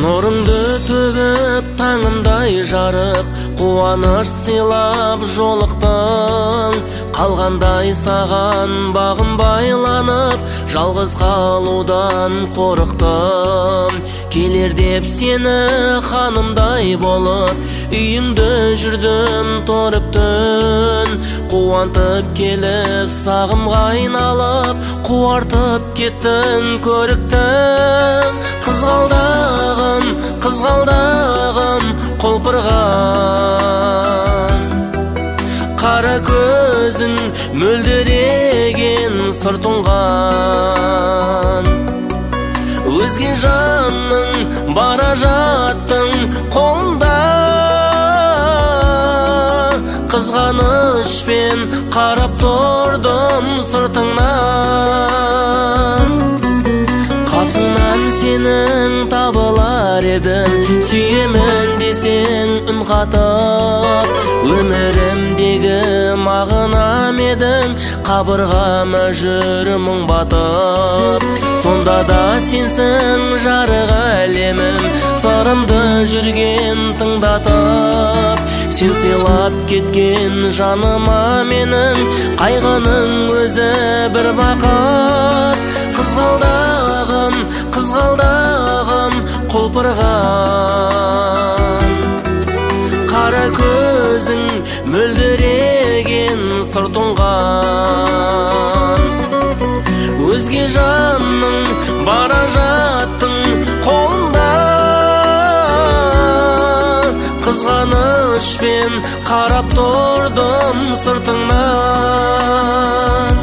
Нұрыңды төгіп таңымдай жарық, қуаныш сыйлап жолықтың. Қалғандай саған бағым байланып, жалғыз қалудан қорықтым. Келер деп сені ханымдай болып, үйіңді жүрдім торып түн. Қуантып келіп сағымға айналып, қуартып кеттің көріктім. Қызғалдағым, қызғалдағым құлпырған, қара көзің мөлдіреген сыр тұнған. Өзге жанның бара жаттың қолында, қызғанышпен қарап тұрдым сыртыңнан. Қасыңнан сенің табылар едім, сүйемін десең үн қатып. Өмірімдегі мағынам едің, қабырғама жүрмің батып. Сонда да сенсің жарық әлемім, сырымды жүрген тыңдатып. Сен сыйлап кеткен жаныма менің, қайғының өзі бір бақыт. Қызғалдағым, қызғалдағым құлпырған, қара көзің мөлдіреген сыр тұнған. Өзге жанның бара жаттың қолында, қызғанышпен қарап тұрдым сыртыңнан.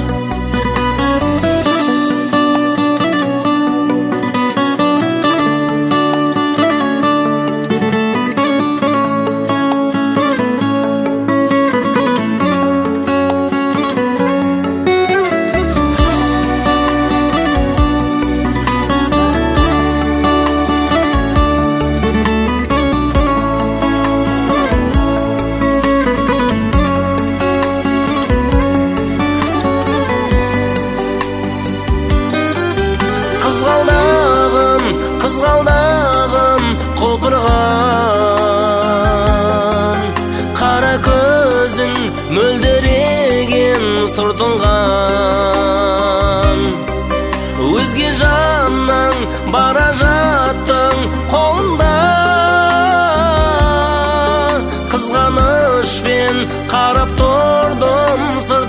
Қызғалдағым құлпырған, қара көзің мөлдіреген сыр тұнған. Өзге жанның бара жаттың қолында, қызғанышпен қарап тұрдым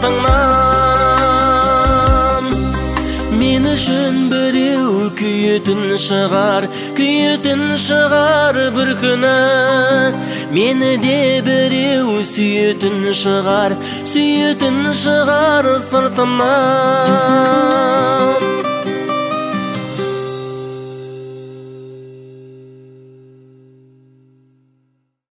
сыртыңнан. Мен үшін біреу күйетін шығар бір күні, мені де біреу сүйетін шығар сыртымнан.